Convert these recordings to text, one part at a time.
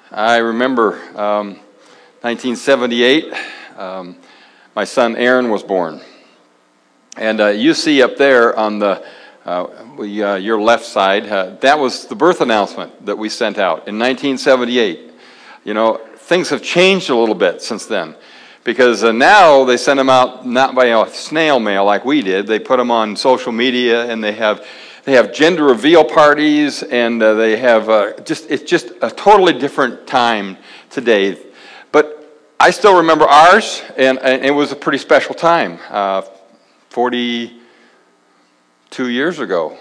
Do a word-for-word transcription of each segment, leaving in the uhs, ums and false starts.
I remember um, nineteen seventy-eight, um, my son Aaron was born. And uh, you see up there on the uh, we, uh, your left side, uh, that was the birth announcement that we sent out in nineteen seventy-eight. You know, things have changed a little bit since then. Because uh, now they send them out not by a snail mail like we did. They put them on social media, and they have they have gender reveal parties, and uh, they have uh, just it's just a totally different time today. But I still remember ours, and, and it was a pretty special time. Uh, Forty-two years ago.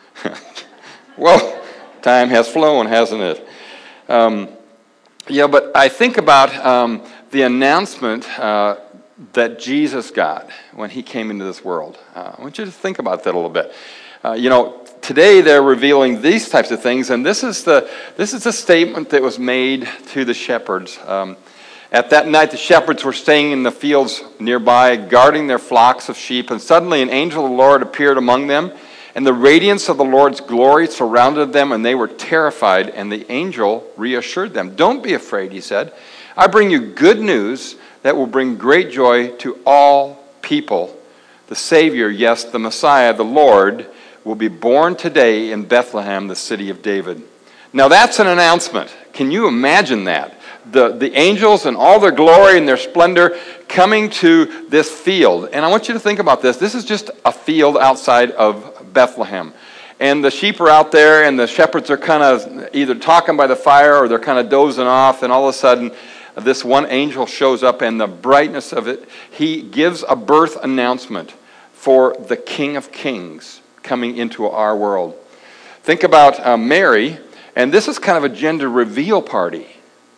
Well, time has flown, hasn't it? Um, yeah, but I think about. Um, The announcement uh, that Jesus got when he came into this world. Uh, I want you to think about that a little bit. Uh, you know, today they're revealing these types of things, and this is the this is the statement that was made to the shepherds. Um, At that night, the shepherds were staying in the fields nearby, guarding their flocks of sheep, and suddenly an angel of the Lord appeared among them, and the radiance of the Lord's glory surrounded them, and they were terrified, and the angel reassured them. "Don't be afraid," he said. "I bring you good news that will bring great joy to all people. The Savior, yes, the Messiah, the Lord, will be born today in Bethlehem, the city of David." Now that's an announcement. Can you imagine that? The, the angels and all their glory and their splendor coming to this field. And I want you to think about this. This is just a field outside of Bethlehem. And the sheep are out there, and the shepherds are kind of either talking by the fire or they're kind of dozing off, and all of a sudden this one angel shows up, and the brightness of it, he gives a birth announcement for the King of Kings coming into our world. Think about uh, Mary, and this is kind of a gender reveal party,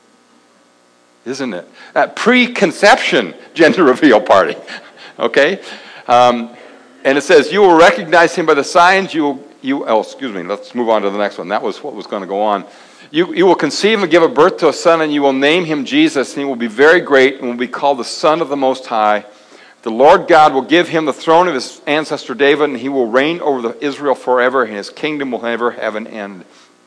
isn't it? A preconception gender reveal party, okay? Um, and it says, "You will recognize him by the signs. You will, you, oh, excuse me, let's move on to the next one. That was what was going to go on. You, you will conceive and give a birth to a son, and you will name him Jesus, and he will be very great and will be called the Son of the Most High. The Lord God will give him the throne of his ancestor David, and he will reign over the Israel forever, and his kingdom will never have an end."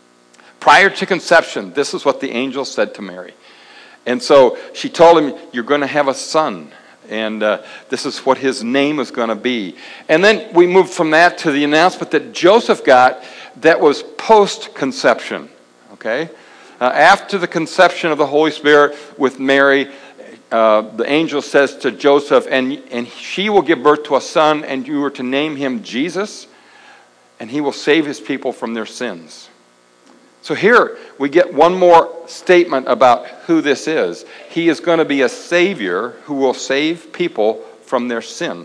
Prior to conception, this is what the angel said to Mary. And so she told him, "You're going to have a son, and uh, this is what his name is going to be." And then we moved from that to the announcement that Joseph got that was post-conception. Okay? Uh, after the conception of the Holy Spirit with Mary, uh, the angel says to Joseph, and, and she will give birth to a son, and you are to name him Jesus, and he will save his people from their sins. So here we get one more statement about who this is. He is going to be a Savior who will save people from their sin.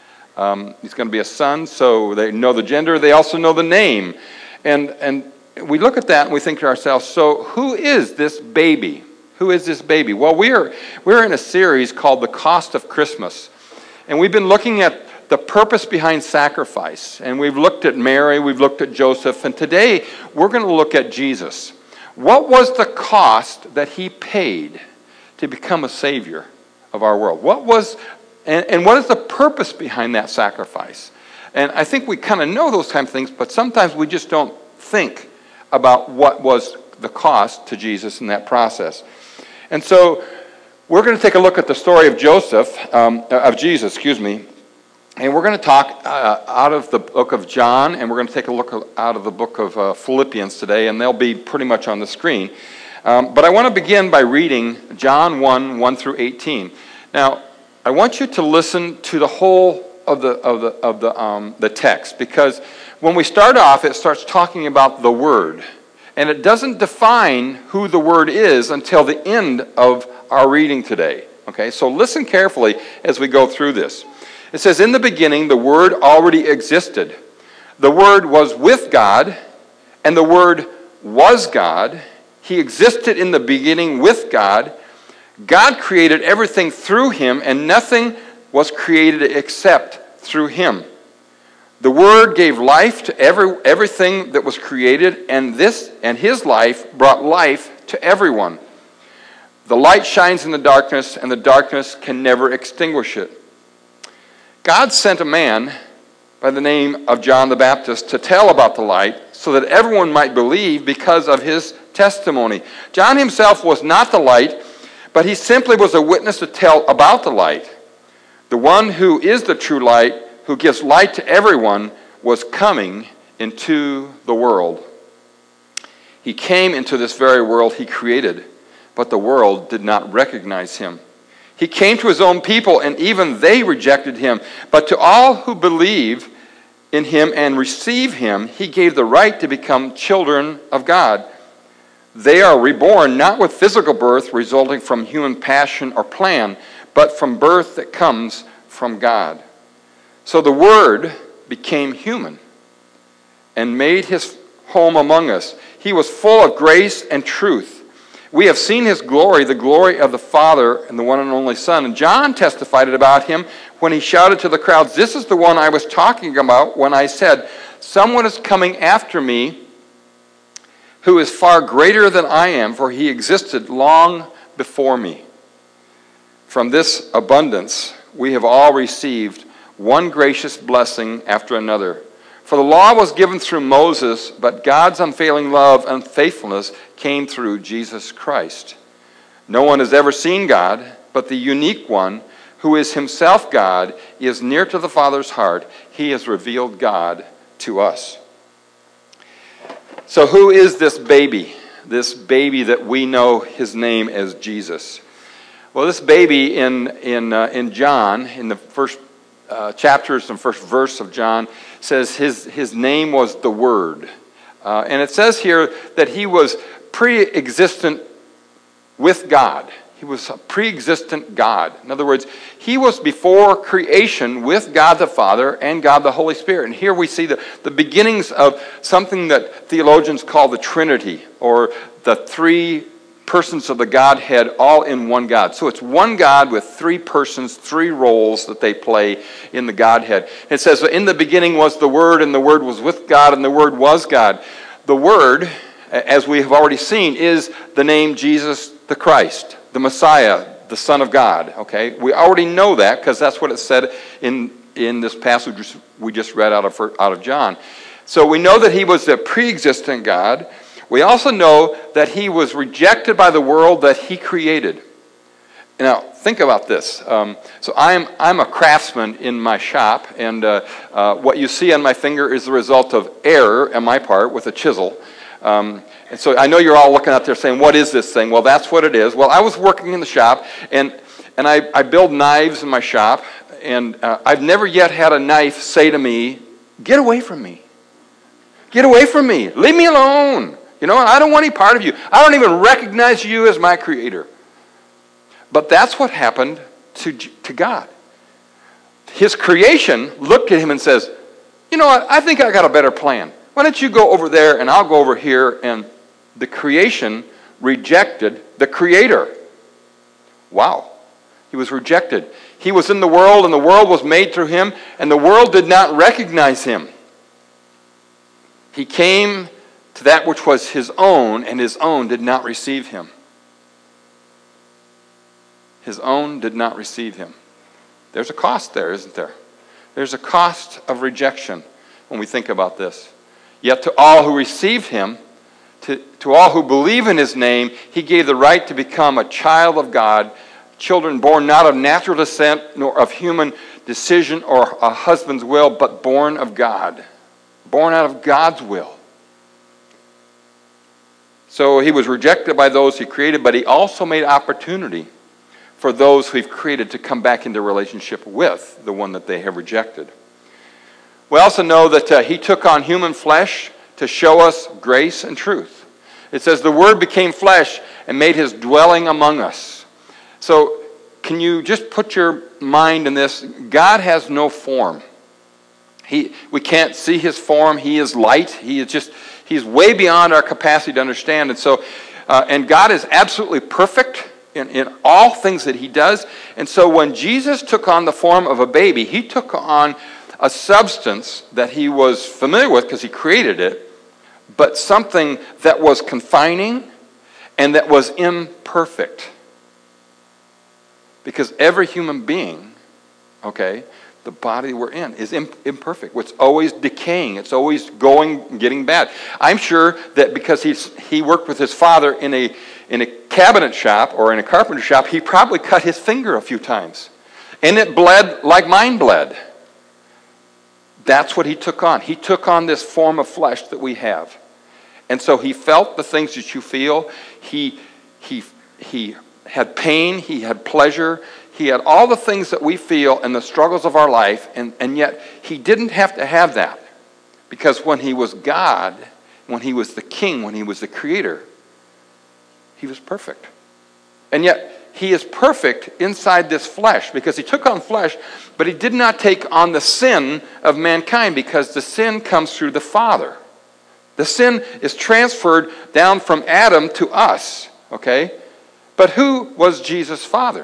Um, he's going to be a son, so they know the gender. They also know the name. And, and we look at that and we think to ourselves, so who is this baby? Who is this baby? Well, we're, we're in a series called The Cost of Christmas. And we've been looking at the purpose behind sacrifice. And we've looked at Mary, we've looked at Joseph, and today we're going to look at Jesus. What was the cost that he paid to become a Savior of our world? What was, and, and what is the purpose behind that sacrifice? And I think we kind of know those kind of things, but sometimes we just don't think about what was the cost to Jesus in that process. And so we're going to take a look at the story of Joseph, um, of Jesus, excuse me. And we're going to talk uh, out of the book of John, and we're going to take a look out of the book of uh, Philippians today, and they'll be pretty much on the screen. Um, but I want to begin by reading John one, one through eighteen. Now, I want you to listen to the whole of the of the of the um, the text, because when we start off, it starts talking about the Word, and it doesn't define who the Word is until the end of our reading today. Okay, so listen carefully as we go through this. It says, "In the beginning, the Word already existed. The Word was with God, and the Word was God. He existed in the beginning with God. God created everything through him, and nothing was created except through him. The Word gave life to every, everything that was created, and this and his life brought life to everyone. The light shines in the darkness, and the darkness can never extinguish it. God sent a man by the name of John the Baptist to tell about the light so that everyone might believe because of his testimony. John himself was not the light, but he simply was a witness to tell about the light. The one who is the true light, who gives light to everyone, was coming into the world. He came into this very world he created, but the world did not recognize him. He came to his own people, and even they rejected him. But to all who believe in him and receive him, he gave the right to become children of God. They are reborn not with physical birth resulting from human passion or plan, but from birth that comes from God. So the Word became human and made his home among us. He was full of grace and truth. We have seen his glory, the glory of the Father and the one and only Son. And John testified about him when he shouted to the crowds, "This is the one I was talking about when I said, 'Someone is coming after me who is far greater than I am, for he existed long before me.'" From this abundance we have all received one gracious blessing after another. For the law was given through Moses, but God's unfailing love and faithfulness came through Jesus Christ. No one has ever seen God, but the unique one, who is himself God, is near to the Father's heart. He has revealed God to us. So who is this baby? This baby that we know his name as Jesus. Well, this baby in, in, uh, in John, in the first uh, chapters and first verse of John, says his, his name was the Word. Uh, and it says here that he was pre-existent with God. He was a pre-existent God. In other words, he was before creation with God the Father and God the Holy Spirit. And here we see the, the beginnings of something that theologians call the Trinity, or the three persons of the Godhead all in one God. So it's one God with three persons, three roles that they play in the Godhead. It says, in the beginning was the Word, and the Word was with God, and the Word was God. The Word, as we have already seen, is the name Jesus the Christ, the Messiah, the Son of God. Okay, we already know that because that's what it said in, in this passage we just read out of, out of John. So we know that he was the pre-existent God. We also know that he was rejected by the world that he created. Now, think about this. Um, so I'm, I'm a craftsman in my shop, and uh, uh, what you see on my finger is the result of error on my part with a chisel. Um, and so I know you're all looking out there saying, what is this thing? Well, that's what it is. Well, I was working in the shop, and, and I, I build knives in my shop, and uh, I've never yet had a knife say to me, "Get away from me. Get away from me. Leave me alone. You know, I don't want any part of you. I don't even recognize you as my creator." But that's what happened to, to God. His creation looked at him and says, "You know what? I think I got a better plan. Why don't you go over there and I'll go over here?" And the creation rejected the creator. Wow. He was rejected. He was in the world, and the world was made through him, and the world did not recognize him. He came to that which was his own, and his own did not receive him. His own did not receive him. There's a cost there, isn't there? There's a cost of rejection when we think about this. Yet to all who receive him, to, to all who believe in his name, he gave the right to become a child of God, children born not of natural descent, nor of human decision or a husband's will, but born of God. Born out of God's will. So he was rejected by those he created, but he also made opportunity for those who he've created to come back into relationship with the one that they have rejected. We also know that uh, he took on human flesh to show us grace and truth. It says the Word became flesh and made his dwelling among us. So can you just put your mind in this? God has no form. He, we can't see his form. He is light. He is just, he's way beyond our capacity to understand. And so, uh, and God is absolutely perfect in, in all things that he does. And so when Jesus took on the form of a baby, he took on a substance that he was familiar with because he created it, but something that was confining and that was imperfect. Because every human being, okay, The body we're in is imperfect. It's always decaying. It's always going, getting bad. I'm sure that because he's, he worked with his father in a, in a cabinet shop or in a carpenter shop, he probably cut his finger a few times. And it bled like mine bled. That's what he took on. He took on this form of flesh that we have. And so he felt the things that you feel. He, he, he had pain. He had pleasure. He had all the things that we feel in the struggles of our life, and, and yet he didn't have to have that. Because when he was God, when he was the king, when he was the creator, he was perfect. And yet he is perfect inside this flesh because he took on flesh, but he did not take on the sin of mankind because the sin comes through the Father. The sin is transferred down from Adam to us, okay? But who was Jesus' Father?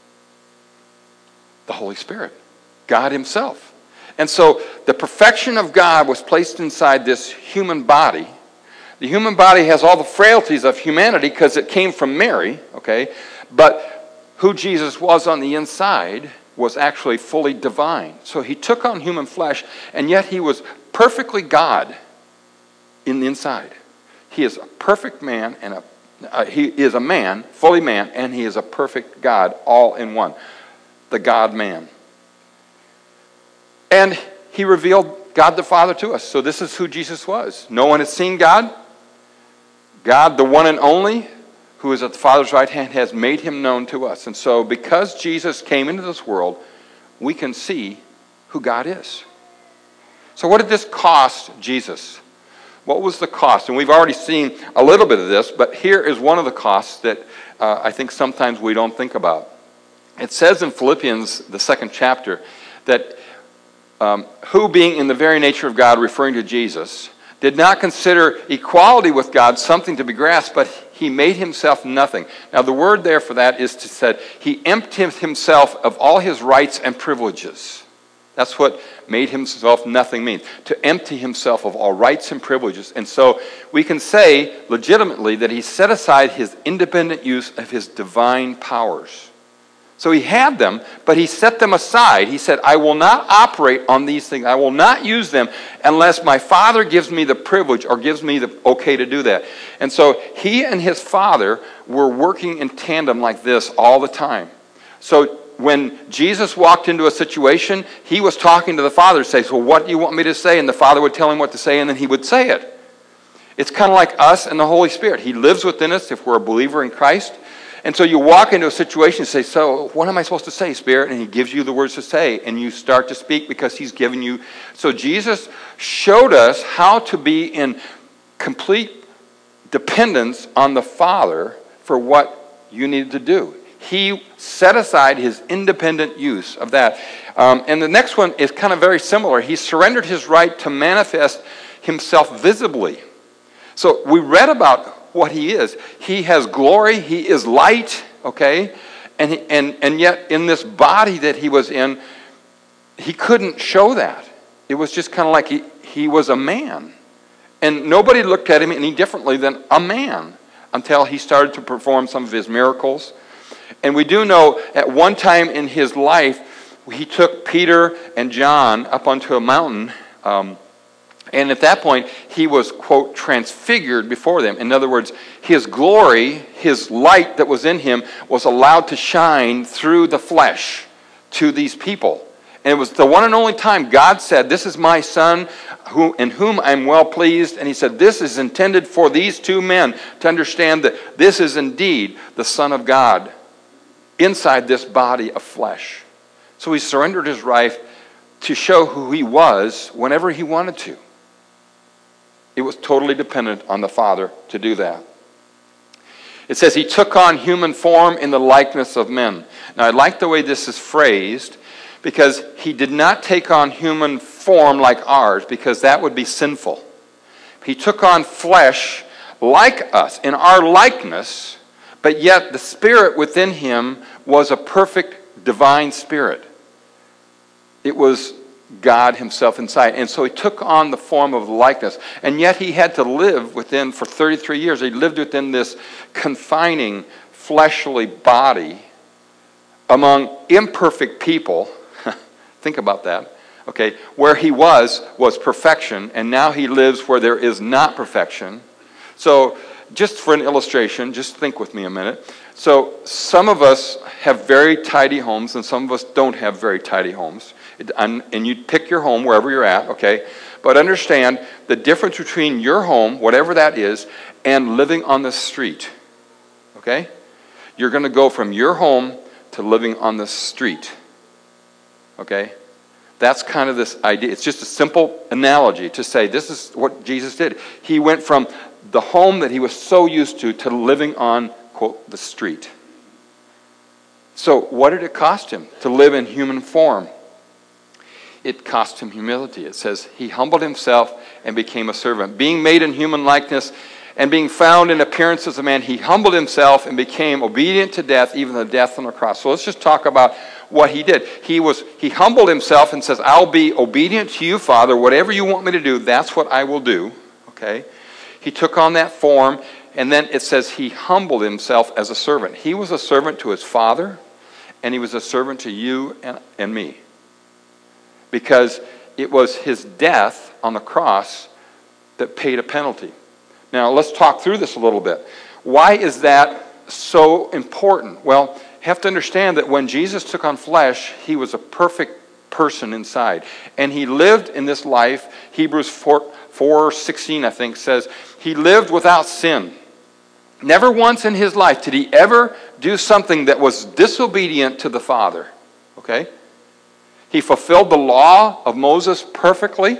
The Holy Spirit, God himself. And so the perfection of God was placed inside this human body. The human body has all the frailties of humanity because it came from Mary, okay? But who Jesus was on the inside was actually fully divine. So he took on human flesh, and yet he was perfectly God in the inside. He is a perfect man, and a, uh, he is a man, fully man, and he is a perfect God all in one. The God-man. And he revealed God the Father to us. So this is who Jesus was. No one has seen God. God, the one and only, who is at the Father's right hand, has made him known to us. And so because Jesus came into this world, we can see who God is. So what did this cost Jesus? What was the cost? And we've already seen a little bit of this, but here is one of the costs that uh, I think sometimes we don't think about. It says in Philippians, the second chapter, that um, who being in the very nature of God, referring to Jesus, did not consider equality with God something to be grasped, but he made himself nothing. Now the word there for that is to say, he emptied himself of all his rights and privileges. That's what made himself nothing means. To empty himself of all rights and privileges. And so we can say legitimately that he set aside his independent use of his divine powers. So he had them, but he set them aside. He said, I will not operate on these things. I will not use them unless my Father gives me the privilege or gives me the okay to do that. And so he and his Father were working in tandem like this all the time. So when Jesus walked into a situation, he was talking to the Father to say, so what do you want me to say? And the Father would tell him what to say, and then he would say it. It's kind of like us and the Holy Spirit. He lives within us if we're a believer in Christ. And so you walk into a situation and say, so what am I supposed to say, Spirit? And he gives you the words to say, and you start to speak because he's given you. So Jesus showed us how to be in complete dependence on the Father for what you needed to do. He set aside his independent use of that. Um, and the next one is kind of very similar. He surrendered his right to manifest himself visibly. So we read about what he is. He has glory. He is light, okay? And, he, and, and yet in this body that he was in, he couldn't show that. It was just kind of like he, he was a man. And nobody looked at him any differently than a man until he started to perform some of his miracles. And we do know at one time in his life, he took Peter and John up onto a mountain, um, and at that point, he was, quote, transfigured before them. In other words, his glory, his light that was in him, was allowed to shine through the flesh to these people. And it was the one and only time God said, this is my son who, in whom I'm well pleased. And he said, this is intended for these two men to understand that this is indeed the Son of God inside this body of flesh. So he surrendered his life to show who he was whenever he wanted to. It was totally dependent on the Father to do that. It says he took on human form in the likeness of men. Now I like the way this is phrased because he did not take on human form like ours because that would be sinful. He took on flesh like us in our likeness, but yet the spirit within him was a perfect divine spirit. It was God himself inside. And so he took on the form of likeness. And yet he had to live within, for thirty-three years, he lived within this confining fleshly body among imperfect people. Think about that. Okay, where he was was perfection, and now he lives where there is not perfection. So just for an illustration, just think with me a minute. So some of us have very tidy homes, and some of us don't have very tidy homes. And you pick your home wherever you're at, okay? But understand the difference between your home, whatever that is, and living on the street, okay? You're going to go from your home to living on the street, okay? That's kind of this idea. It's just a simple analogy to say this is what Jesus did. He went from the home that he was so used to to living on, quote, the street. So what did it cost him to live in human form? It cost him humility. It says he humbled himself and became a servant. Being made in human likeness and being found in appearance as a man, he humbled himself and became obedient to death, even the death on the cross. So let's just talk about what he did. He was he humbled himself and says, I'll be obedient to you, Father. Whatever you want me to do, that's what I will do. Okay? He took on that form, and then it says he humbled himself as a servant. He was a servant to his Father, and he was a servant to you and, and me. Because it was his death on the cross that paid a penalty. Now, let's talk through this a little bit. Why is that so important? Well, you have to understand that when Jesus took on flesh, he was a perfect person inside. And he lived in this life, Hebrews four sixteen, I think, says, he lived without sin. Never once in his life did he ever do something that was disobedient to the Father. Okay? He fulfilled the law of Moses perfectly.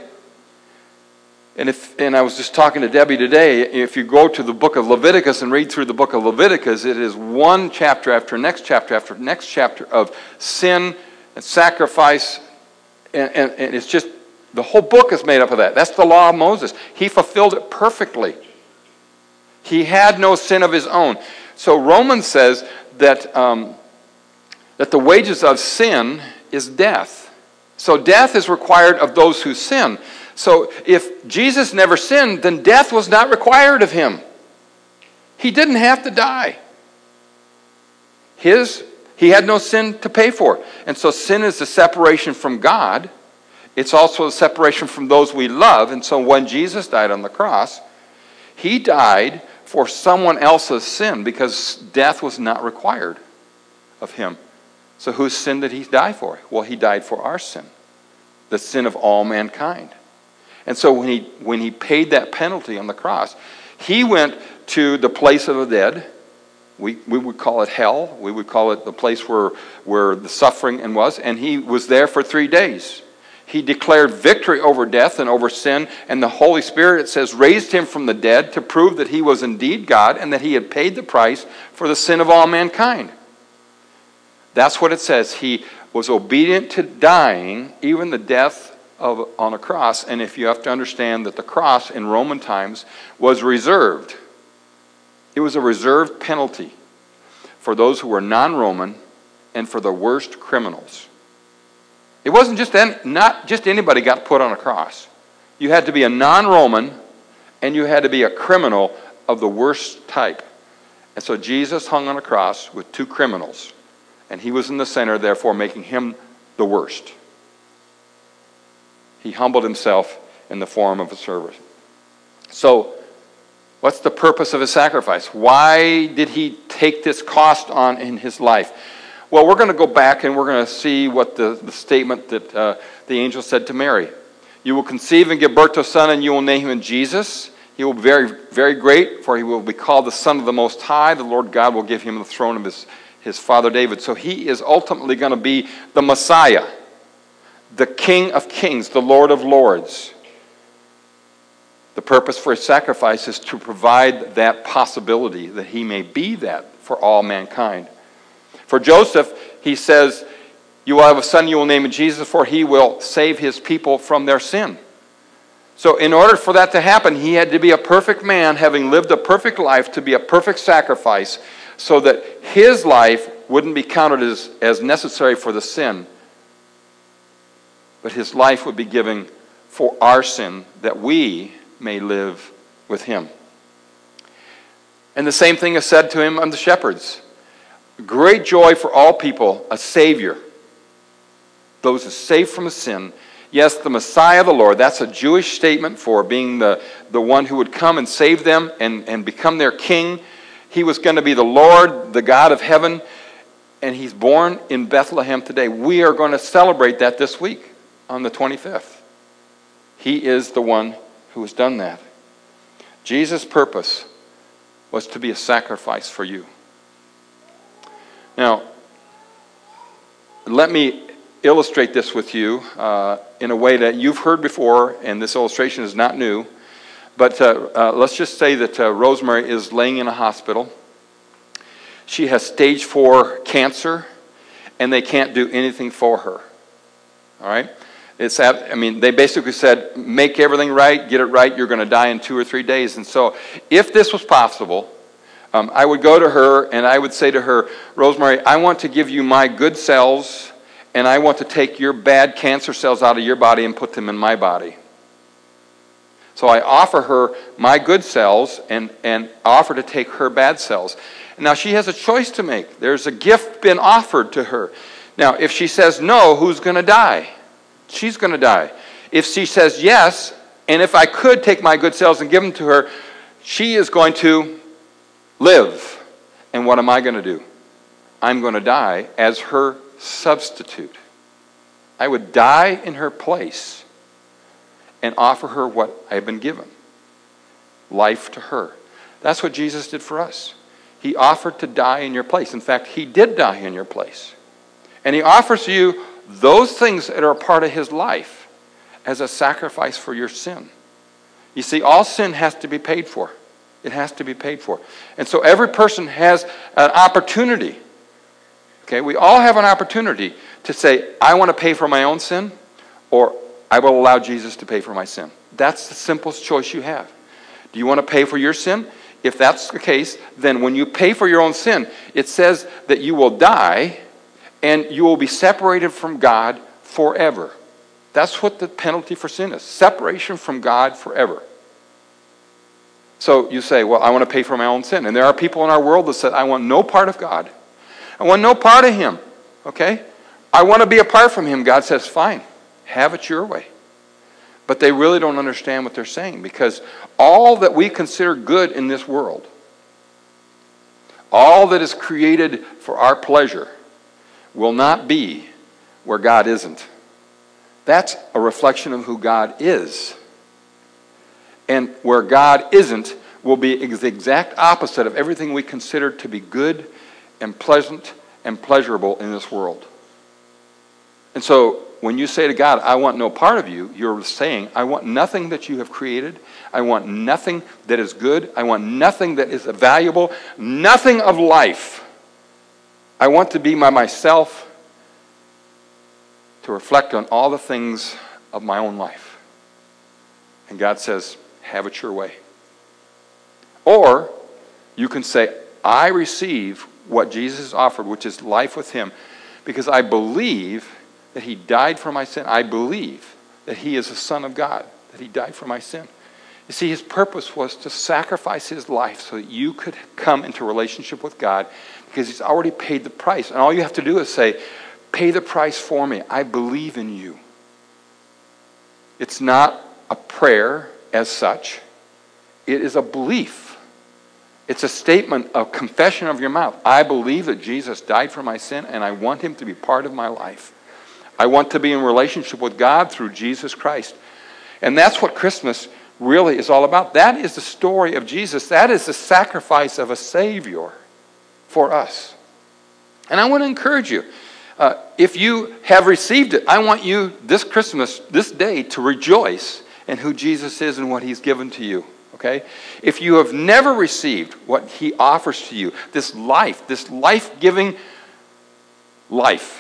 And if and I was just talking to Debbie today, if you go to the book of Leviticus and read through the book of Leviticus, it is one chapter after next chapter after next chapter of sin and sacrifice. And, and, and it's just, the whole book is made up of that. That's the law of Moses. He fulfilled it perfectly. He had no sin of his own. So Romans says that, um, that the wages of sin is death. So death is required of those who sin. So if Jesus never sinned, then death was not required of him. He didn't have to die. His, he had no sin to pay for. And so sin is the separation from God. It's also a separation from those we love. And so when Jesus died on the cross, he died for someone else's sin because death was not required of him. So whose sin did he die for? Well, he died for our sin, the sin of all mankind. And so when he when he paid that penalty on the cross, he went to the place of the dead. We we would call it hell. We would call it the place where, where the suffering and was. And he was there for three days. He declared victory over death and over sin. And the Holy Spirit, it says, raised him from the dead to prove that he was indeed God and that he had paid the price for the sin of all mankind. That's what it says. He was obedient to dying, even the death of on a cross. And if you have to understand that the cross in Roman times was reserved. It was a reserved penalty for those who were non-Roman and for the worst criminals. It wasn't just any, not just anybody got put on a cross. You had to be a non-Roman and you had to be a criminal of the worst type. And so Jesus hung on a cross with two criminals. And he was in the center, therefore making him the worst. He humbled himself in the form of a servant. So, what's the purpose of his sacrifice? Why did he take this cost on in his life? Well, we're going to go back and we're going to see what the, the statement that uh, the angel said to Mary. You will conceive and give birth to a son, and you will name him Jesus. He will be very, very great, for he will be called the Son of the Most High. The Lord God will give him the throne of his his father David. So he is ultimately going to be the Messiah, the King of Kings, the Lord of Lords. The purpose for his sacrifice is to provide that possibility that he may be that for all mankind. For Joseph, he says, you will have a son, you will name him Jesus, for he will save his people from their sin. So in order for that to happen, he had to be a perfect man, having lived a perfect life, to be a perfect sacrifice, so that his life wouldn't be counted as, as necessary for the sin, but his life would be given for our sin, that we may live with him. And the same thing is said to him on the shepherds. Great joy for all people, a Savior. The those who save from sin. Yes, the Messiah, the Lord, that's a Jewish statement for being the, the one who would come and save them and, and become their king. He was going to be the Lord, the God of heaven, and he's born in Bethlehem today. We are going to celebrate that this week on the twenty-fifth. He is the one who has done that. Jesus' purpose was to be a sacrifice for you. Now, let me illustrate this with you uh, in a way that you've heard before, and this illustration is not new. But uh, uh, let's just say that uh, Rosemary is laying in a hospital. She has stage four cancer, and they can't do anything for her. All right? It's at, I mean, they basically said, make everything right, get it right, you're going to die in two or three days. And so if this was possible, um, I would go to her and I would say to her, Rosemary, I want to give you my good cells, and I want to take your bad cancer cells out of your body and put them in my body. So I offer her my good cells and, and offer to take her bad cells. Now she has a choice to make. There's a gift been offered to her. Now if she says no, who's going to die? She's going to die. If she says yes, and if I could take my good cells and give them to her, she is going to live. And what am I going to do? I'm going to die as her substitute. I would die in her place and offer her what I have been given. Life to her. That's what Jesus did for us. He offered to die in your place. In fact, he did die in your place. And he offers you those things that are a part of his life as a sacrifice for your sin. You see, all sin has to be paid for. It has to be paid for. And so every person has an opportunity. Okay, we all have an opportunity to say, I want to pay for my own sin, or I will allow Jesus to pay for my sin. That's the simplest choice you have. Do you want to pay for your sin? If that's the case, then when you pay for your own sin, it says that you will die and you will be separated from God forever. That's what the penalty for sin is. Separation from God forever. So you say, well, I want to pay for my own sin. And there are people in our world that say, I want no part of God. I want no part of him. Okay? I want to be apart from him. God says, fine. Have it your way. But they really don't understand what they're saying, because all that we consider good in this world, all that is created for our pleasure, will not be where God isn't. That's a reflection of who God is. And where God isn't will be the exact opposite of everything we consider to be good and pleasant and pleasurable in this world. And so when you say to God, I want no part of you, you're saying, I want nothing that you have created. I want nothing that is good. I want nothing that is valuable. Nothing of life. I want to be by myself, to reflect on all the things of my own life. And God says, have it your way. Or you can say, I receive what Jesus offered, which is life with him, because I believe that he died for my sin. I believe that he is the Son of God, that he died for my sin. You see, his purpose was to sacrifice his life so that you could come into relationship with God, because he's already paid the price. And all you have to do is say, pay the price for me. I believe in you. It's not a prayer as such. It is a belief. It's a statement of confession of your mouth. I believe that Jesus died for my sin, and I want him to be part of my life. I want to be in relationship with God through Jesus Christ. And that's what Christmas really is all about. That is the story of Jesus. That is the sacrifice of a Savior for us. And I want to encourage you, uh, if you have received it, I want you this Christmas, this day, to rejoice in who Jesus is and what he's given to you. Okay? If you have never received what he offers to you, this life, this life-giving life,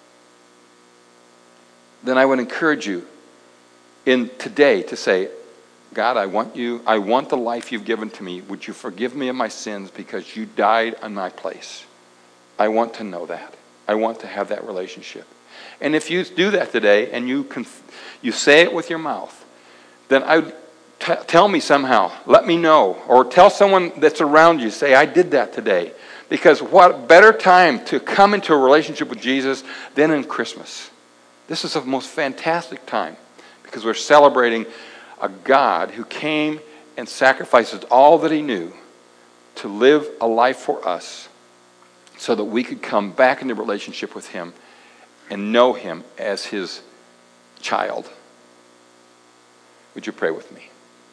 then I would encourage you in today to say, God, I want you, I want the life you've given to me. Would you forgive me of my sins because you died in my place? I want to know that. I want to have that relationship. And if you do that today and you can, you say it with your mouth, then I would t- tell me somehow. Let me know. Or tell someone that's around you, say, I did that today. Because what better time to come into a relationship with Jesus than in Christmas? This is a most fantastic time because we're celebrating a God who came and sacrificed all that he knew to live a life for us so that we could come back into relationship with him and know him as his child. Would you pray with me?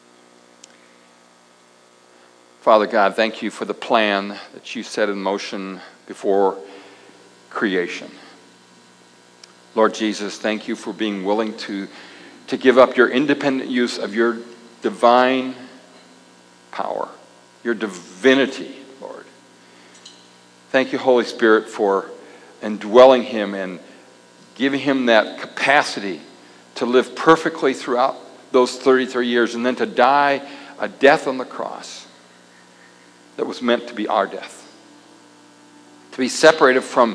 Father God, thank you for the plan that you set in motion before creation. Lord Jesus, thank you for being willing to, to give up your independent use of your divine power, your divinity, Lord. Thank you, Holy Spirit, for indwelling him and giving him that capacity to live perfectly throughout those thirty-three years and then to die a death on the cross that was meant to be our death. To be separated from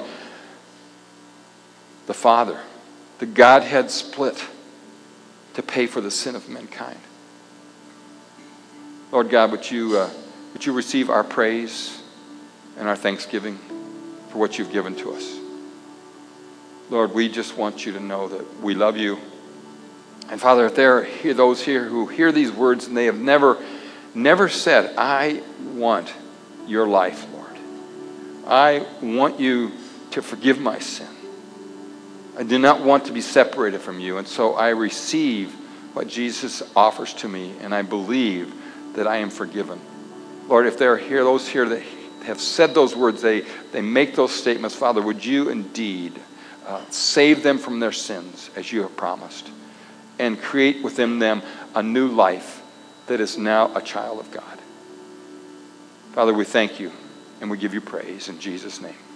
the Father, the Godhead split to pay for the sin of mankind. Lord God, would you, uh, would you receive our praise and our thanksgiving for what you've given to us? Lord, we just want you to know that we love you. And Father, if there are those here who hear these words and they have never, never said, I want your life, Lord. I want you to forgive my sin. I do not want to be separated from you. And so I receive what Jesus offers to me, and I believe that I am forgiven. Lord, if there are here those here that have said those words, they, they make those statements, Father, would you indeed uh, save them from their sins as you have promised and create within them a new life that is now a child of God. Father, we thank you and we give you praise in Jesus' name.